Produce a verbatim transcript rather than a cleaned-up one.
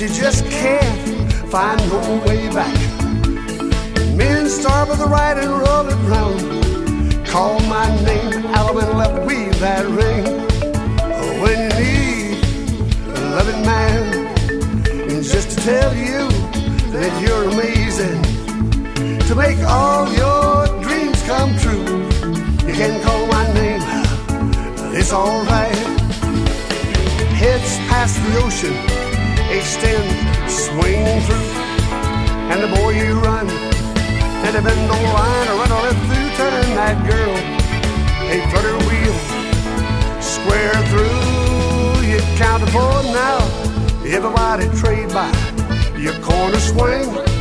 you just can't find no way back. Men start with the right and roll it round. Call my name, Alabama left, weave that ring. When you need a loving man, and just to tell you that you're amazing, to make all your dreams come true, you can call my name, it's alright. Heads past the ocean, extend, swing through, and the more you run, and the bend on the line, or run all it through, turn that girl, a flutter wheel, square through, you count to four now, everybody trade by, your corner swing,